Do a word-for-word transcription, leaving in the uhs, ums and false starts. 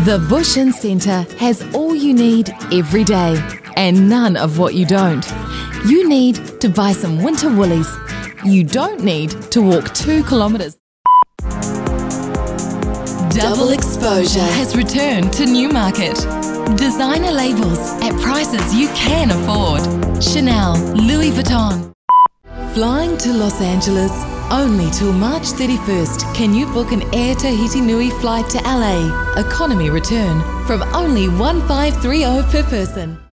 The Bush Inn Centre has all you need every day and none of what you don't. You need to buy some winter woolies. You don't need to walk two kilometres. Double Exposure has returned to Newmarket. Designer labels at prices you can afford. Chanel, Louis Vuitton. Flying to Los Angeles only till March thirty-first. Can you book an Air Tahiti Nui flight to L A? Economy return from only one thousand five hundred thirty per person.